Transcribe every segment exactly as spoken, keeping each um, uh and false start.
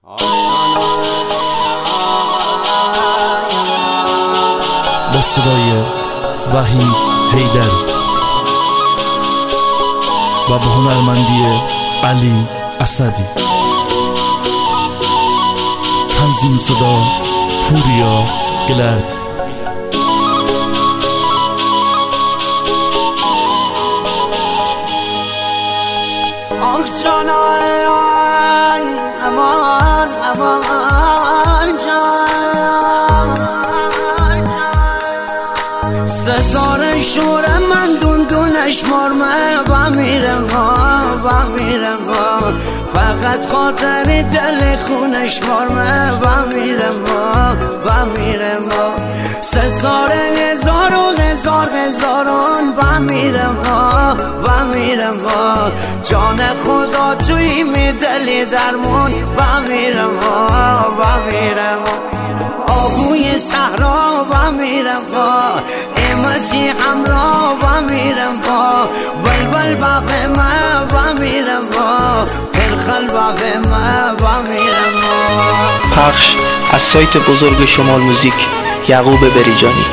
با صدای وحید حیدر و به هنرمندی علی اسدی، تنظیم صدا پوریا گلرد. آخ جانان امان امان جان، ستاره شور من دون دونش مرمه با میرم ها با میرم ها، فقط خاطر دل خونش مرمه با میرم ها با میرم ها، ستاره هزار و هزار هزاران با میرم ها با میرم ها، جان خدا توی می دلی درمون با میرم ها با میرم ها، آبوی صحرا با میرم ها، امتی همراه با میرم ها، بلبل باغ ما با میرم ها، پرخل باغ ما با میرم ها. پخش از سایت بزرگ شمال موزیک، یعقوب بریجانی.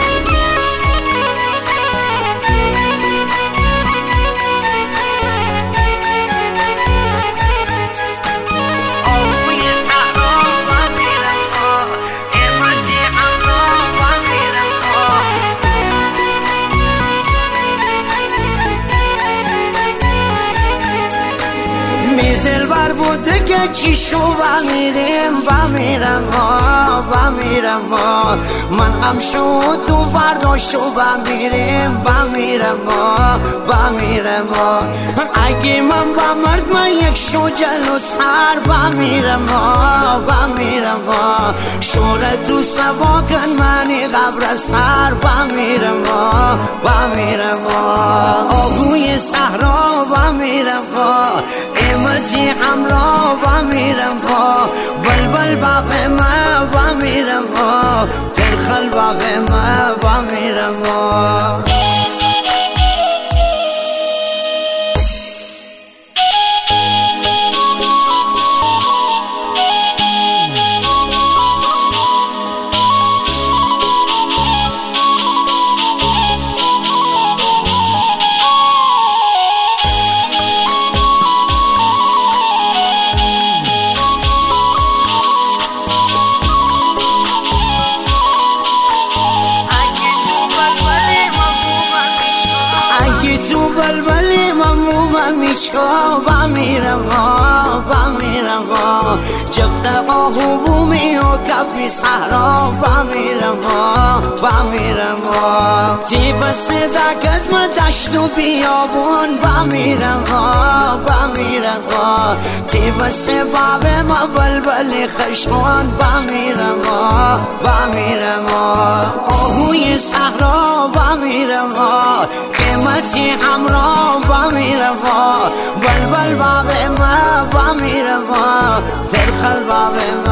دلبر بوده که چی شو با میریم با میرم ها با میرم ها، من هم شو تو فردا شو با میریم با میرم ها با میرم ها، اگه من با مرد من یک شو جلوتر با میرم ها با میرم ها، شوره تو سبا کن منی قبر سر با میرم ها با میرم ها، آبوی صحرا با میرم ها، امتی همراه با میرم ها، بلبل باغ ما با میرم ها، ترخل باغ ما با میرم ها. بلبلی مموم میشکا با میرم ها با میرم ها، جفت آهو بومی و کفی صحرا با میرم ها با میرم ها، تی بس دکت ما دشت و بیابون با میرم ها با میرم ها، تی بس باب ما بلبلی خشخون با میرم ها با میرم ها، آهوی صحرا با میرم ها، قیمتی همراه با میرم ها، بلبل باغ ما با میرم ها، ترخل باغ ما